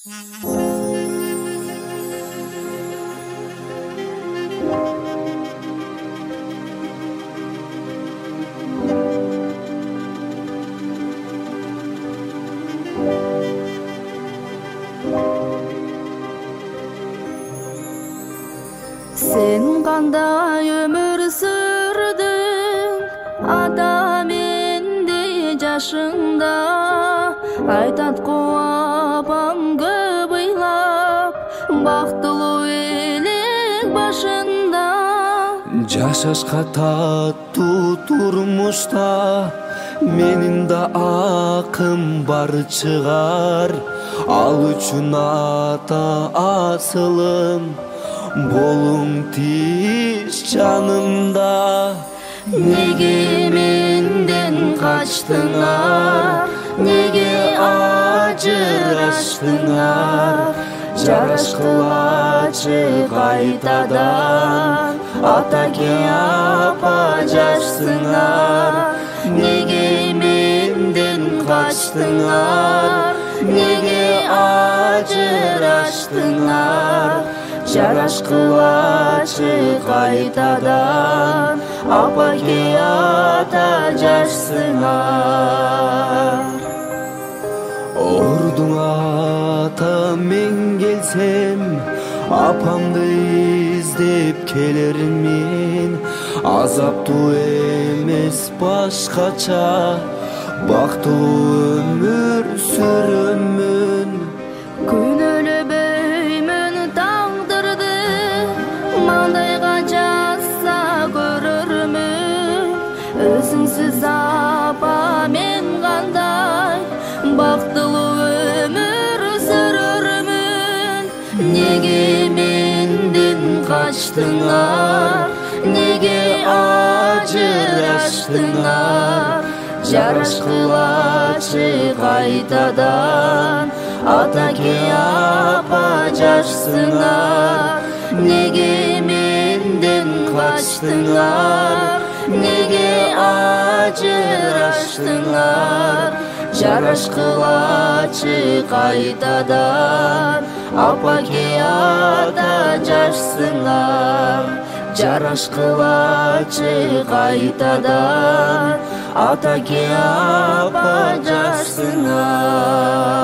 Sen qanday ömür sürdün adam endi yaşında, aytat apam көп ыйлап бактылуу элек başında. Жашашка таттуу турмушта менин да акым бар чыгар, ал үчүн ата асылым болуң тиз жанымда. Неге менден качтыңар, неге ажыраштыңар, жарашкылачы кайтадан, атаке апа жашсыңар. Неге менден качтыңар, неге ажыраштыңар, жарашкылачы кайтадан, апаке ата жашсыңар. Ордуң ата мен келсем, апамды издеп келермин. Азаптуу эмес башкача, бактылуу өмүр сүрөмүн. Күнөлөбөймүн тагдырды, мандайга жазса көрөрмүн. Өзүңсүз апа мен кандай бактылуу өмүр сүрөрмүн. Неге менден качтыңар, неге ажыраштыңар, жарашкылачы кайтадан, атаке апа жашсыңар. Неге менден качтыңар, неге ажыраштыңар, жарашкылачы кайтадан, апаке ата жашсыңар. Жарашкылачы кайтадан, атаке апа жашсыңар.